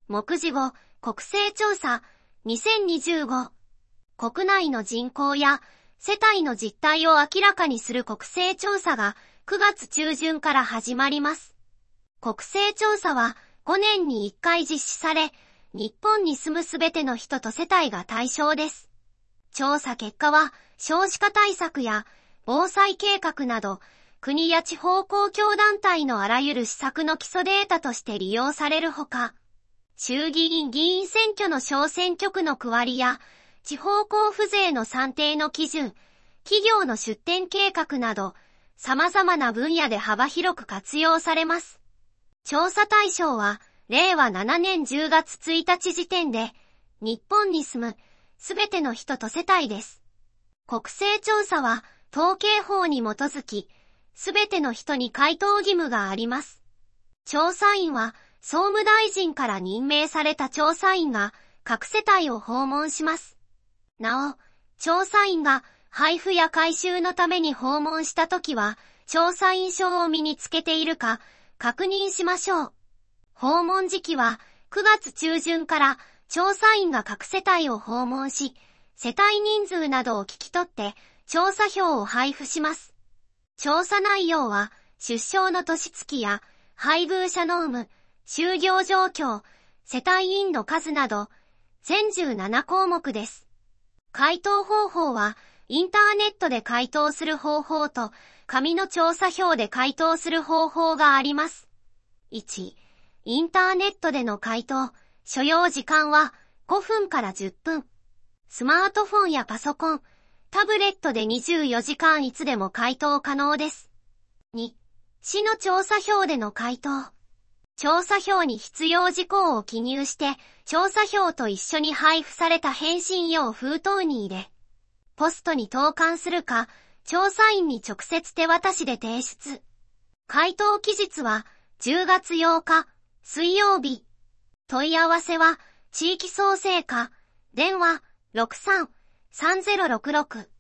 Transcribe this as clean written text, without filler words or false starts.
目次語、国勢調査、2025。国内の人口や世帯の実態を明らかにする国勢調査が9月中旬から始まります。国勢調査は5年に1回実施され、日本に住むすべての人と世帯が対象です。調査結果は少子化対策や防災計画など、国や地方公共団体のあらゆる施策の基礎データとして利用されるほか、衆議院議員選挙の小選挙区の区割りや、地方交付税の算定の基準、企業の出展計画など、様々な分野で幅広く活用されます。調査対象は、令和7年10月1日時点で、日本に住むすべての人と世帯です。国勢調査は、統計法に基づき、すべての人に回答義務があります。調査員は、総務大臣から任命された調査員が、各世帯を訪問します。なお、調査員が配布や回収のために訪問したときは、調査員証を身につけているか確認しましょう。訪問時期は9月中旬から調査員が各世帯を訪問し、世帯人数などを聞き取って調査票を配布します。調査内容は出生の年月や配偶者の有無、就業状況、世帯員の数など全17項目です。回答方法は、インターネットで回答する方法と、紙の調査票で回答する方法があります。1、インターネットでの回答、所要時間は5分から10分。スマートフォンやパソコン、タブレットで24時間いつでも回答可能です。2、市の調査票での回答。調査票に必要事項を記入して、調査票と一緒に配布された返信用封筒に入れ、ポストに投函するか、調査員に直接手渡しで提出。回答期日は10月8日、水曜日。問い合わせは、地域創生課、電話、63-3066。